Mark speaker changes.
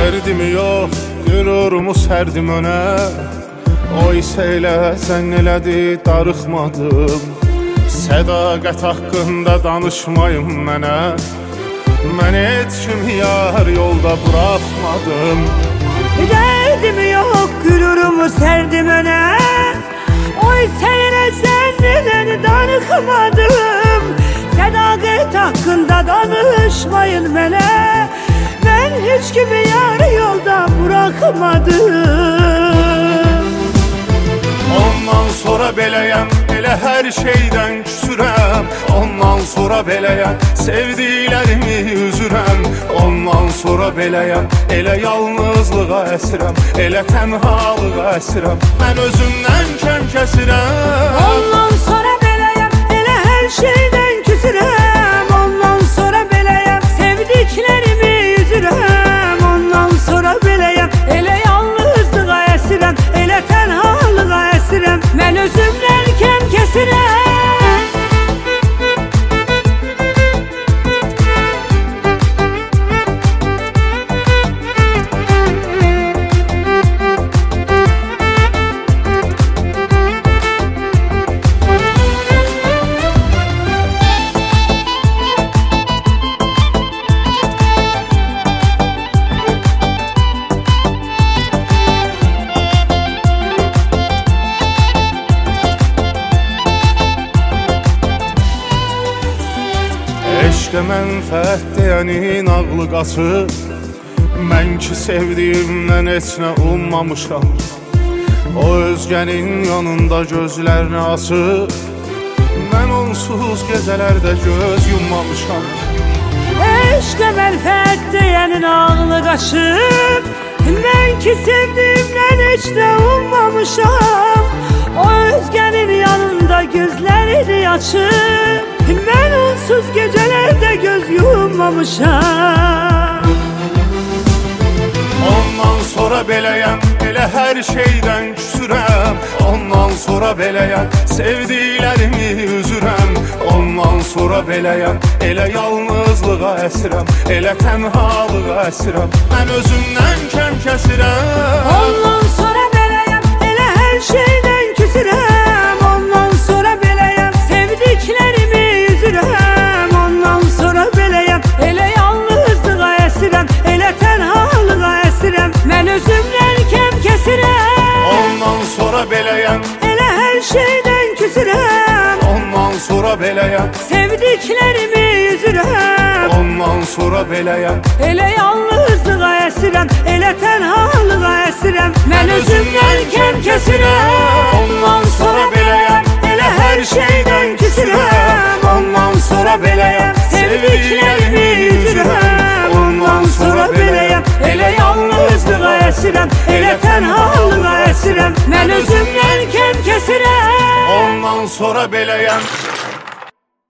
Speaker 1: Derdimi yox, qürurumu sərdim önə. O isə elə sən elədi, darıxmadım. Sədaqət haqqında danışmayın mənə. Mən heç kimi yar yolda buraxmadım.
Speaker 2: Derdimi yox, qürurumu sərdim önə. O isə elə sən elədi, darıxmadım. Sədaqət haqqında danışmayın mənə. Ben hiç kimi yarı yolda bırakmadım.
Speaker 1: Ondan sonra beləyəm, elə hər şeydən küsürəm. Ondan sonra beləyəm, sevdiklərimi üzürəm. Ondan sonra beləyəm, elə yalnızlığa əsirəm. Elə tənhalığa əsirəm, mən özümdən kəm kəsirəm.
Speaker 2: Ondan sonra beləyəm, elə hər şeydən küsürəm. Ondan sonra beləyəm, sevdiklərimi üzürəm. Ondan sonra beləyəm, elə yalnızlığa əsirəm. Elə tənhalığa əsirəm, mən özümdən kəm kəsirəm.
Speaker 1: Eşqə mənfəət deyənin ağlı qaçır. Mən ki sevdiyimdən heç nə ummamışam. O özgənin yanında gözlərini açır. Mən onsuz gecələrdə göz yummamışam.
Speaker 2: Eşqə mənfəət deyənin ağlı qaçır. Mən ki sevdiyimdən heç nə ummamışam. O özgənin yanında gözlərini açır. Mən onsuz gecələrdə göz yummamışam.
Speaker 1: Ondan sonra beləyəm, elə hər şeydən küsürəm. Ondan sonra beləyəm, sevdiklərimi üzürəm. Ondan sonra beləyəm, elə yalnızlığa əsirəm. Elə tənhalığa əsirəm, mən özümdən kəm kəsirəm.
Speaker 2: Ondan sonra beləyəm, elə hər şeydən küsürəm. Ondan sonra beləyəm, sevdiklərimi üzürəm. Ondan sonra beləyəm, elə yalnızlığa əsirəm. Elə tənhalığa əsirəm, mən özümdən kəm kəsirəm.
Speaker 1: Ondan sonra beləyəm,
Speaker 2: elə hər şeydən küsürəm.
Speaker 1: ondan sonra beləyəm,
Speaker 2: sevdiklərimi üzürəm.
Speaker 1: ondan sonra beləyəm,
Speaker 2: elə yalnızlığa əsirəm. Elə tənhalığa əsirəm, mən özümdən kəm kəsirəm.
Speaker 1: ondan sonra beləyəm,
Speaker 2: elə hər şeydən küsürəm.
Speaker 1: ondan sonra beləyəm,
Speaker 2: sevdiklərimi üzürəm. Ondan sonra beləyəm, elə yalnızlığa əsirəm. Elə tənhalığa əsirəm, mən özümdən kəm kəsirəm.
Speaker 1: ondan sonra beləyəm.